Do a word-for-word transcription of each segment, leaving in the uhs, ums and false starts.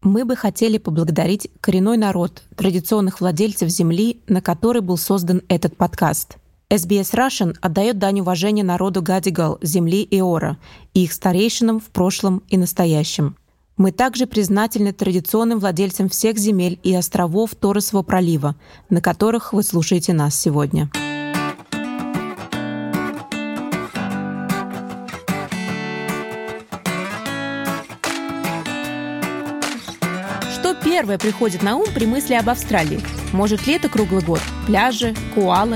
Мы бы хотели поблагодарить коренной народ, традиционных владельцев земли, на которой был создан этот подкаст. эс би эс Russian отдает дань уважения народу Гадигал, земли Эора и их старейшинам в прошлом и настоящем. Мы также признательны традиционным владельцам всех земель и островов Торресового пролива, на которых вы слушаете нас сегодня. Что первое приходит на ум при мысли об Австралии? Может, лето круглый год, пляжи, коалы?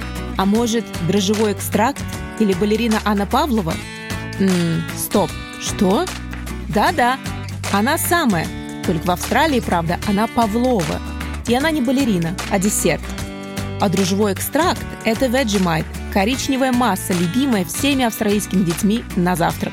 А может, дрожжевой экстракт или балерина Анна Павлова? М-м, стоп, что? Да-да, она самая. Только в Австралии, правда, она Павлова. И она не балерина, а десерт. А дрожжевой экстракт – это Vegemite, коричневая масса, любимая всеми австралийскими детьми на завтрак.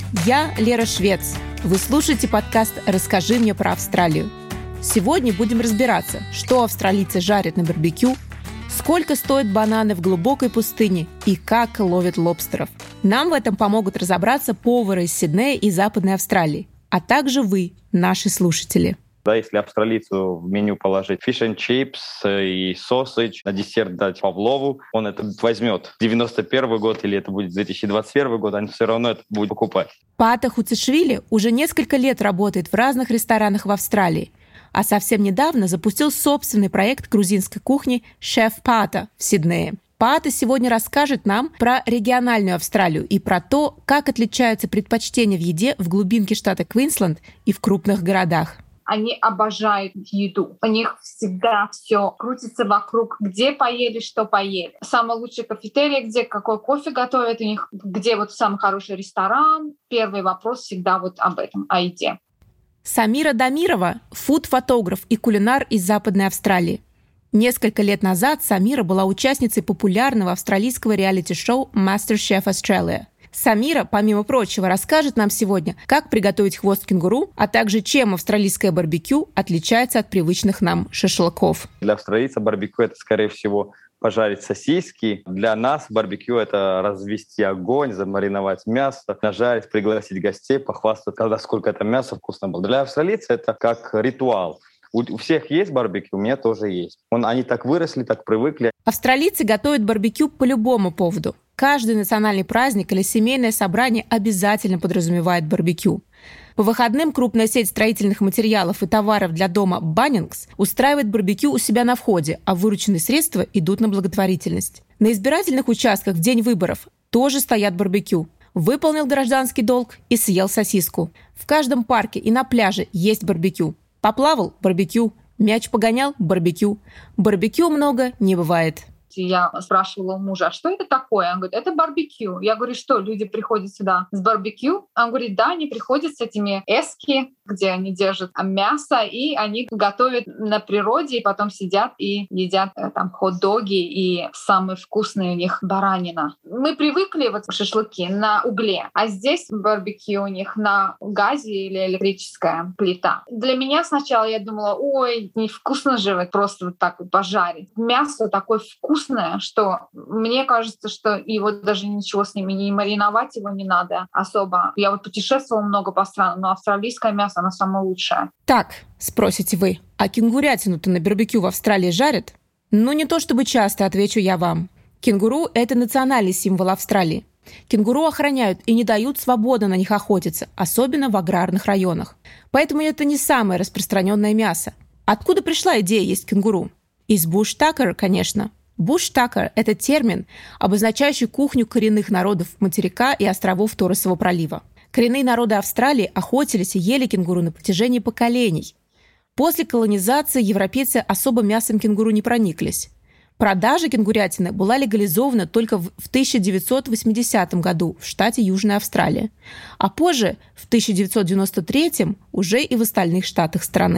Я Лера Швец. Вы слушаете подкаст «Расскажи мне про Австралию». Сегодня будем разбираться, что австралийцы жарят на барбекю, сколько стоят бананы в глубокой пустыне и как ловят лобстеров. Нам в этом помогут разобраться повары из Сиднея и Западной Австралии, а также вы, наши слушатели. Да, если австралийцу в меню положить fish and chips и sausage, на десерт дать Павлову, он это возьмет. девяносто первый год или это будет две тысячи двадцать первый год, он все равно это будет покупать. Пата Хуцишвили уже несколько лет работает в разных ресторанах в Австралии, а совсем недавно запустил собственный проект грузинской кухни «Шеф Пата» в Сиднее. Пата сегодня расскажет нам про региональную Австралию и про то, как отличаются предпочтения в еде в глубинке штата Квинсленд и в крупных городах. Они обожают еду. У них всегда все крутится вокруг, где поели, что поели. Самый лучший кафетерий, где какой кофе готовят у них, где вот самый хороший ресторан. Первый вопрос всегда вот об этом, о еде. Самира Дамирова – фуд-фотограф и кулинар из Западной Австралии. Несколько лет назад Самира была участницей популярного австралийского реалити-шоу MasterChef Australia. Самира, помимо прочего, расскажет нам сегодня, как приготовить хвост кенгуру, а также чем австралийское барбекю отличается от привычных нам шашлыков. Для австралийца барбекю — это, скорее всего, пожарить сосиски. Для нас барбекю — это развести огонь, замариновать мясо, нажарить, пригласить гостей, похвастаться, насколько это мясо вкусно было. Для австралийца это как ритуал. У всех есть барбекю, у меня тоже есть. Он, они так выросли, так привыкли. Австралийцы готовят барбекю по любому поводу. Каждый национальный праздник или семейное собрание обязательно подразумевает барбекю. По выходным крупная сеть строительных материалов и товаров для дома Bunnings устраивает барбекю у себя на входе, а вырученные средства идут на благотворительность. На избирательных участках в день выборов тоже стоят барбекю. Выполнил гражданский долг и съел сосиску. В каждом парке и на пляже есть барбекю. Поплавал – барбекю. Мяч погонял – барбекю. Барбекю много не бывает. Я спрашивала у мужа, а что это такое? Он говорит, это барбекю. Я говорю, что люди приходят сюда с барбекю? Он говорит, да, они приходят с этими эски, где они держат мясо, и они готовят на природе, и потом сидят и едят там хот-доги, и самые вкусные у них баранина. Мы привыкли вот к шашлыки на угле, а здесь барбекю у них на газе или электрическая плита. Для меня сначала я думала, ой, невкусно же вот просто вот так вот пожарить. Мясо такое вкусное, что мне кажется, что его даже ничего с ними не мариновать его не надо особо. Я вот путешествовала много по странам, но австралийское мясо, оно самое лучшее. Так, спросите вы, а кенгурятину-то на барбекю в Австралии жарят? Ну, не то чтобы часто, отвечу я вам. Кенгуру — это национальный символ Австралии. Кенгуру охраняют и не дают свободно на них охотиться, особенно в аграрных районах. Поэтому это не самое распространенное мясо. Откуда пришла идея есть кенгуру? Из буш-такер, конечно. Буш-такер – это термин, обозначающий кухню коренных народов материка и островов Торресового пролива. Коренные народы Австралии охотились и ели кенгуру на протяжении поколений. После колонизации европейцы особо мясом кенгуру не прониклись. Продажа кенгурятины была легализована только в тысяча девятьсот восьмидесятом году в штате Южная Австралия, а позже, в тысяча девятьсот девяносто третьем, уже и в остальных штатах страны.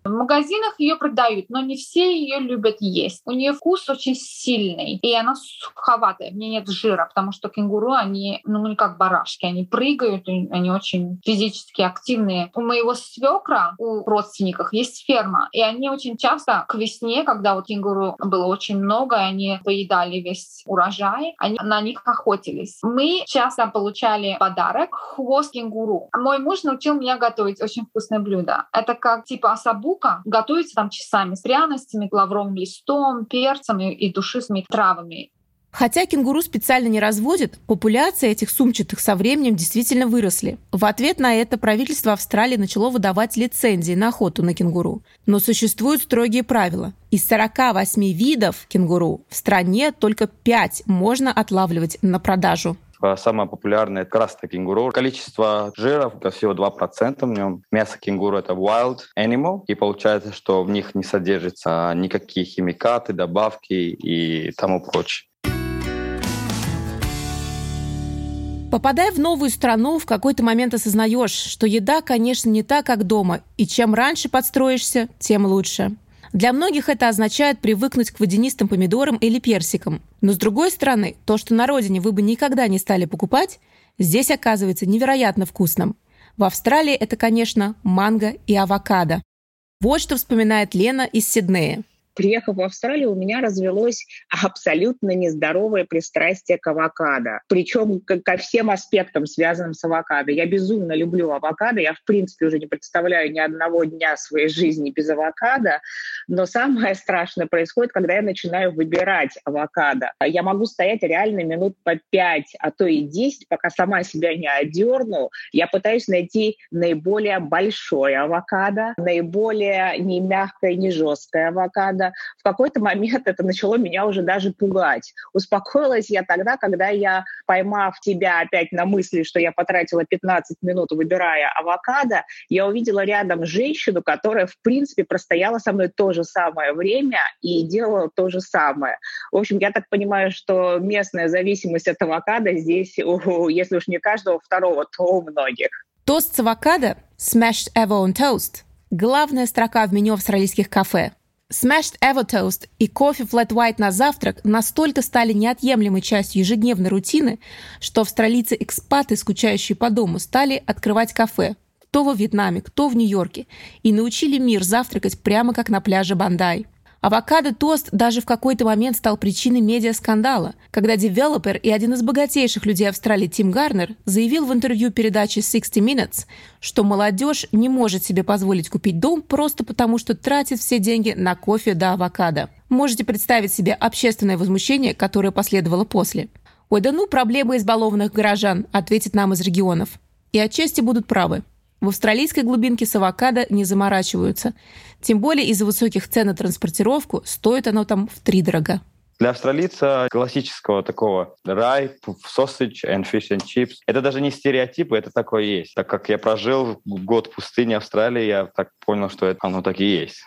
В магазинах ее продают, но не все ее любят есть. У нее вкус очень сильный, и она суховатая, в ней нет жира, потому что кенгуру, они, ну, не как барашки, они прыгают, они очень физически активные. У моего свекра, у родственников есть ферма, и они очень часто к весне, когда вот кенгуру было очень много, и они поедали весь урожай, они на них охотились. Мы часто получали подарок — хвост кенгуру. Мой муж научил меня готовить очень вкусное блюдо. Это как типа осабука, готовится там часами с пряностями, лавровым листом, перцем и, и душистыми травами. Хотя кенгуру специально не разводят, популяция этих сумчатых со временем действительно выросли. В ответ на это правительство Австралии начало выдавать лицензии на охоту на кенгуру. Но существуют строгие правила. Из сорока восьми видов кенгуру в стране только пять можно отлавливать на продажу. Самое популярное — это красное кенгуру. Количество жиров — всего два процента в нем. Мясо кенгуру — это wild animal. И получается, что в них не содержатся никакие химикаты, добавки и тому прочее. Попадая в новую страну, в какой-то момент осознаешь, что еда, конечно, не та, как дома. И чем раньше подстроишься, тем лучше. Для многих это означает привыкнуть к водянистым помидорам или персикам. Но с другой стороны, то, что на родине вы бы никогда не стали покупать, здесь оказывается невероятно вкусным. В Австралии это, конечно, манго и авокадо. Вот что вспоминает Лена из Сиднея. Приехав в Австралию, у меня развелось абсолютно нездоровое пристрастие к авокадо. Причем ко всем аспектам, связанным с авокадо. Я безумно люблю авокадо. Я, в принципе, уже не представляю ни одного дня своей жизни без авокадо. Но самое страшное происходит, когда я начинаю выбирать авокадо. Я могу стоять реально минут по пять, а то и десять, пока сама себя не одерну. Я пытаюсь найти наиболее большое авокадо, наиболее не мягкое, не жесткое авокадо. В какой-то момент это начало меня уже даже пугать. Успокоилась я тогда, когда я, поймав себя опять на мысли, что я потратила пятнадцать минут, выбирая авокадо, я увидела рядом женщину, которая, в принципе, простояла со мной то же самое время и делала то же самое. В общем, я так понимаю, что местная зависимость от авокадо здесь, если уж не каждого второго, то у многих. Тост с авокадо – Smashed Evo on Toast – главная строка в меню австралийских кафе. Smashed Evo Toast и кофе Flat White на завтрак настолько стали неотъемлемой частью ежедневной рутины, что австралийцы-экспаты, скучающие по дому, стали открывать кафе. Кто во Вьетнаме, кто в Нью-Йорке. И научили мир завтракать прямо как на пляже Бандай. Авокадо-тост даже в какой-то момент стал причиной медиаскандала, когда девелопер и один из богатейших людей Австралии Тим Гарнер заявил в интервью передачи sixty minutes, что молодежь не может себе позволить купить дом просто потому, что тратит все деньги на кофе да авокадо. Можете представить себе общественное возмущение, которое последовало после. «Ой, да ну, проблемы избалованных горожан», ответит нам из регионов. И отчасти будут правы. В австралийской глубинке с авокадо не заморачиваются. Тем более из-за высоких цен на транспортировку стоит оно там втридорога. Для австралийца классического такого ripe, sausage and fish and chips — это даже не стереотипы, это такое есть. Так как я прожил год в пустыне Австралии, я так понял, что это, оно так и есть.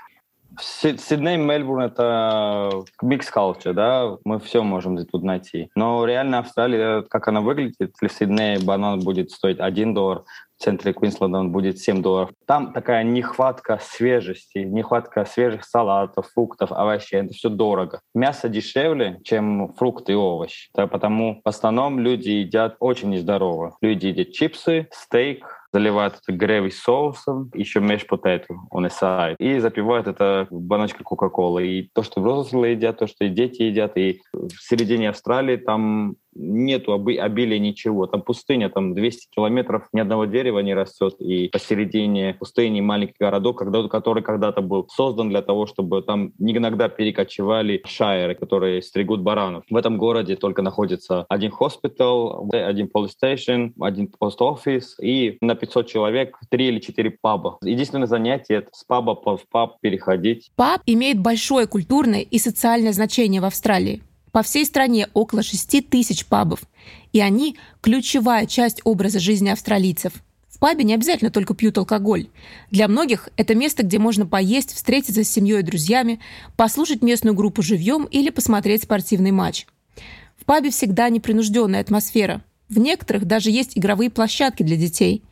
Сидней, Мельбурн — это mixed culture, да, мы все можем тут найти. Но реально Австралия, как она выглядит, в Сиднее банан будет стоить один доллар, в центре Квинсленда он будет семь долларов. Там такая нехватка свежести, нехватка свежих салатов, фруктов, овощей. Это все дорого. Мясо дешевле, чем фрукты и овощи. Да, потому в основном люди едят очень нездорово. Люди едят чипсы, стейк, заливают это грейви соусом, еще mashed potato on the side, и запивают это баночкой Кока-Колы. И то, что взрослые едят, то, что и дети едят, и в середине Австралии там нету оби- обилия ничего. Там пустыня, там двести километров, ни одного дерева не растет. И посередине пустыни маленький городок, когда, который когда-то был создан для того, чтобы там иногда перекочевали шайеры, которые стригут баранов. В этом городе только находится один хоспитал, один police station, один пост-офис и на пятьсот человек три или четыре паба. Единственное занятие — это с паба в паб переходить. Паб имеет большое культурное и социальное значение в Австралии. По всей стране около шести тысяч пабов, и они – ключевая часть образа жизни австралийцев. В пабе не обязательно только пьют алкоголь. Для многих это место, где можно поесть, встретиться с семьей и друзьями, послушать местную группу живьем или посмотреть спортивный матч. В пабе всегда непринужденная атмосфера. В некоторых даже есть игровые площадки для детей.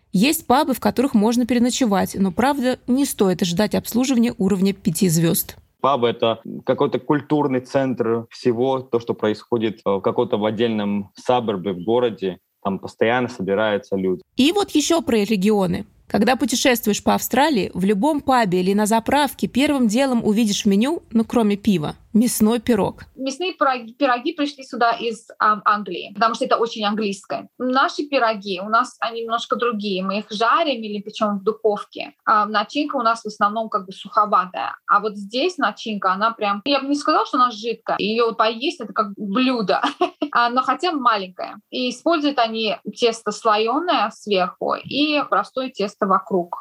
Есть пабы, в которых можно переночевать, но, правда, не стоит ожидать обслуживания уровня пяти звезд. Паб — это какой-то культурный центр всего, то, что происходит в каком-то в отдельном саборбе в городе. Там постоянно собираются люди. И вот еще про регионы. Когда путешествуешь по Австралии, в любом пабе или на заправке первым делом увидишь в меню, ну кроме пива, мясной пирог. Мясные пироги, пироги пришли сюда из а, Англии, потому что это очень английское. Наши пироги, у нас они немножко другие. Мы их жарим или печем в духовке. А начинка у нас в основном как бы суховатая. А вот здесь начинка, она прям... Я бы не сказала, что она жидкая. Ее поесть — это как блюдо, но хотя маленькое. И используют они тесто слоеное сверху и простое тесто вокруг.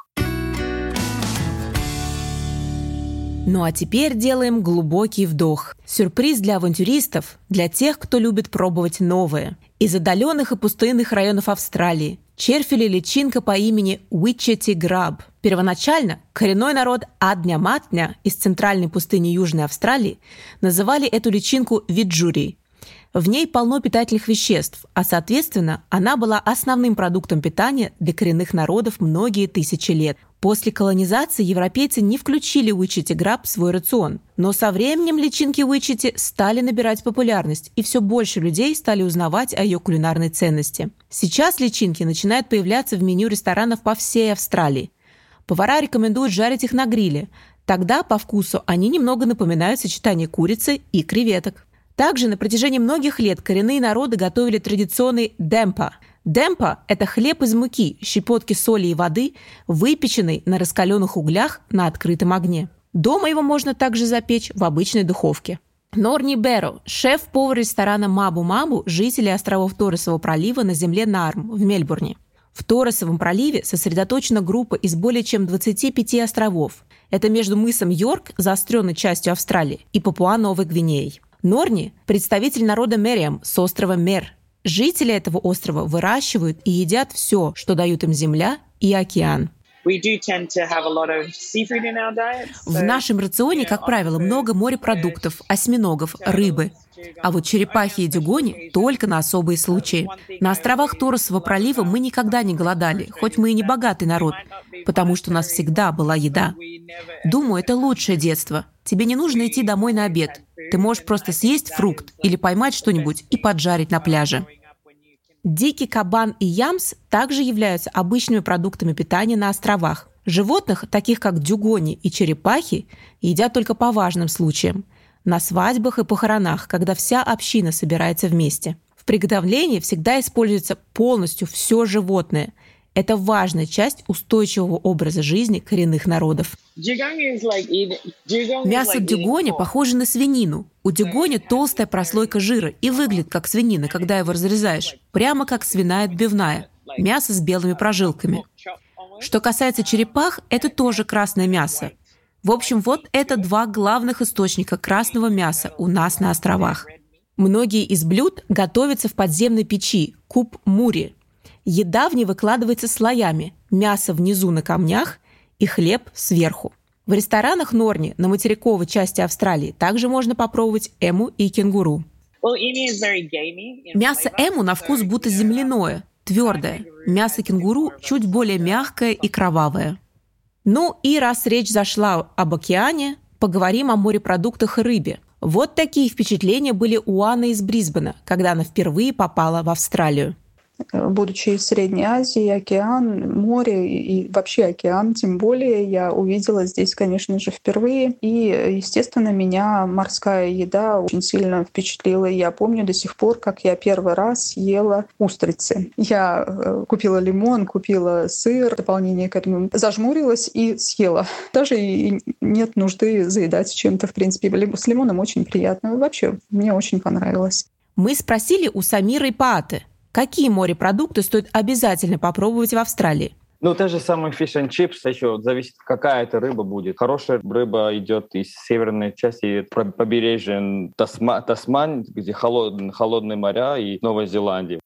Ну а теперь делаем глубокий вдох. Сюрприз для авантюристов, для тех, кто любит пробовать новое. Из отдаленных и пустынных районов Австралии червь или личинка по имени Уичити Граб. Первоначально коренной народ Адня-Матня из центральной пустыни Южной Австралии называли эту личинку виджури. В ней полно питательных веществ, а, соответственно, она была основным продуктом питания для коренных народов многие тысячи лет. После колонизации европейцы не включили Уичити Граб в свой рацион, но со временем личинки Уичити стали набирать популярность, и все больше людей стали узнавать о ее кулинарной ценности. Сейчас личинки начинают появляться в меню ресторанов по всей Австралии. Повара рекомендуют жарить их на гриле. Тогда по вкусу они немного напоминают сочетание курицы и креветок. Также на протяжении многих лет коренные народы готовили традиционный демпа. Демпа – это хлеб из муки, щепотки соли и воды, выпеченный на раскаленных углях на открытом огне. Дома его можно также запечь в обычной духовке. Норни Берро – шеф-повар ресторана Мабу-Мабу, жителей островов Торресового пролива на земле Нарм в Мельбурне. В Торресовом проливе сосредоточена группа из более чем двадцати пяти островов. Это между мысом Йорк, заостренной частью Австралии, и Папуа-Новой Гвинеей. Норни – представитель народа Мериам с острова Мер. Жители этого острова выращивают и едят все, что дают им земля и океан. В нашем рационе, как правило, много морепродуктов, осьминогов, рыбы. А вот черепахи и дюгони только на особые случаи. На островах Торресового пролива мы никогда не голодали, хоть мы и не богатый народ, потому что у нас всегда была еда. Думаю, это лучшее детство. Тебе не нужно идти домой на обед. Ты можешь просто съесть фрукт или поймать что-нибудь и поджарить на пляже. Дикий кабан и ямс также являются обычными продуктами питания на островах. Животных, таких как дюгони и черепахи, едят только по важным случаям. На свадьбах и похоронах, когда вся община собирается вместе. В приготовлении всегда используется полностью все животное. Это важная часть устойчивого образа жизни коренных народов. Мясо дюгони похоже на свинину. У дюгони толстая прослойка жира и выглядит как свинина, когда его разрезаешь. Прямо как свиная отбивная. Мясо с белыми прожилками. Что касается черепах, это тоже красное мясо. В общем, вот это два главных источника красного мяса у нас на островах. Многие из блюд готовятся в подземной печи – куп-мури. Еда в ней выкладывается слоями, мясо внизу на камнях и хлеб сверху. В ресторанах Норни на материковой части Австралии также можно попробовать эму и кенгуру. Мясо эму на вкус будто земляное, твердое. Мясо кенгуру чуть более мягкое и кровавое. Ну и раз речь зашла об океане, поговорим о морепродуктах и рыбе. Вот такие впечатления были у Анны из Брисбена, когда она впервые попала в Австралию. Будучи из Средней Азии, океан, море и вообще океан, тем более, я увидела здесь, конечно же, впервые. И, естественно, меня морская еда очень сильно впечатлила. Я помню до сих пор, как я первый раз ела устрицы. Я купила лимон, купила сыр, дополнение к этому, зажмурилась и съела. Даже и нет нужды заедать чем-то, в принципе. С лимоном очень приятно. Вообще, мне очень понравилось. Мы спросили у Самиры Пааты, какие морепродукты стоит обязательно попробовать в Австралии? Ну, те же самые fish and chips, еще зависит, какая это рыба будет. Хорошая рыба идет из северной части побережья Тасма, Тасман, где холодные, холодные моря, и Новой Зеландии. Самый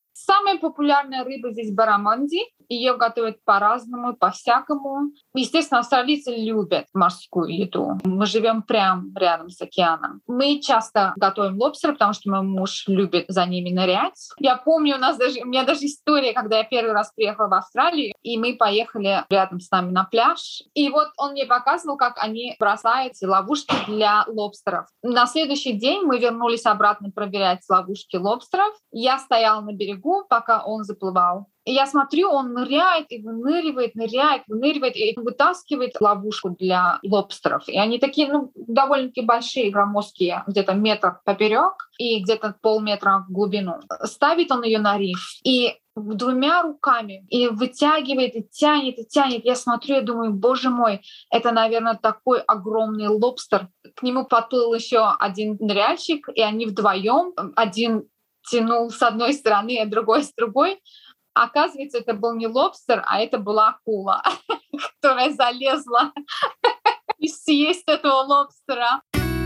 Самая популярная рыба здесь бараманди. Ее готовят по-разному, по-всякому. Естественно, австралийцы любят морскую еду. Мы живем прямо рядом с океаном. Мы часто готовим лобстера, потому что мой муж любит за ними нырять. Я помню, у нас даже, у меня даже история, когда я первый раз приехала в Австралию, и мы поехали рядом с нами на пляж. И вот он мне показывал, как они бросают ловушки для лобстеров. На следующий день мы вернулись обратно проверять ловушки лобстеров. Я стояла на берегу, пока он заплывал. И я смотрю, он ныряет и выныривает, ныряет, выныривает и вытаскивает ловушку для лобстеров. И они такие, ну, довольно-таки большие, громоздкие, где-то метр поперек и где-то полметра в глубину. Ставит он ее на риф и двумя руками и вытягивает, и тянет, и тянет. Я смотрю, я думаю, боже мой, это, наверное, такой огромный лобстер. К нему подплыл еще один ныряльщик, и они вдвоем, один тянул с одной стороны, а другой с другой. Оказывается, это был не лобстер, а это была акула, которая залезла и съесть этого лобстера.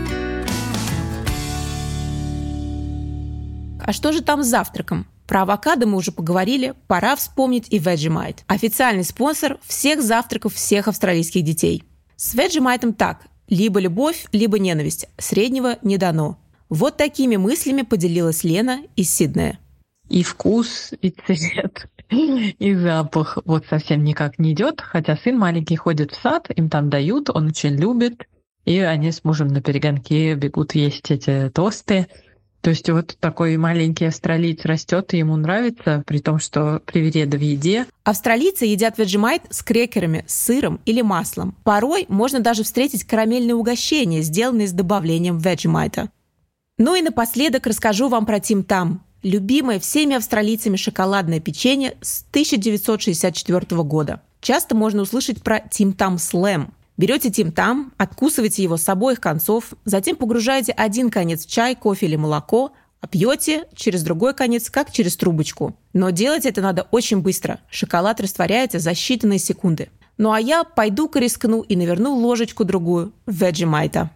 А что же там с завтраком? Про авокадо мы уже поговорили, пора вспомнить и Vegemite. Официальный спонсор всех завтраков всех австралийских детей. С Vegemite так, либо любовь, либо ненависть, среднего не дано. Вот такими мыслями поделилась Лена из Сиднея. И вкус, и цвет, и запах вот совсем никак не идет. Хотя сын маленький ходит в сад, им там дают, он очень любит. И они с мужем на перегонке бегут есть эти тосты. То есть вот такой маленький австралиец растет, и ему нравится, при том, что привереда в еде. Австралийцы едят Vegemite с крекерами, с сыром или маслом. Порой можно даже встретить карамельные угощения, сделанные с добавлением Vegemite. Ну и напоследок расскажу вам про Тим Там. Любимое всеми австралийцами шоколадное печенье с тысяча девятьсот шестьдесят четвёртого года. Часто можно услышать про Тим Там Слэм. Берете Тим Там, откусываете его с обоих концов, затем погружаете один конец в чай, кофе или молоко, а пьете через другой конец, как через трубочку. Но делать это надо очень быстро. Шоколад растворяется за считанные секунды. Ну а я пойду-ка рискну и наверну ложечку-другую Vegemite.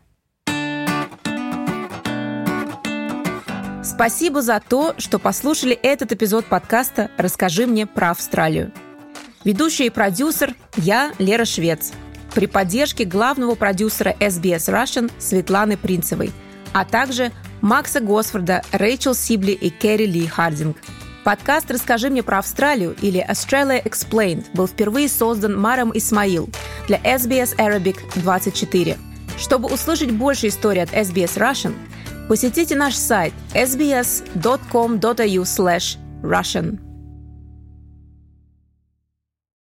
Спасибо за то, что послушали этот эпизод подкаста «Расскажи мне про Австралию». Ведущая и продюсер я, Лера Швец, при поддержке главного продюсера эс би эс Russian Светланы Принцевой, а также Макса Госфорда, Рэйчел Сибли и Кэрри Ли Хардинг. Подкаст «Расскажи мне про Австралию» или Australia Explained был впервые создан Маром Исмаил для эс би эс Arabic двадцать четыре. Чтобы услышать больше историй от эс би эс Russian, посетите наш сайт эс би эс точка ком точка эй ю слэш Russian.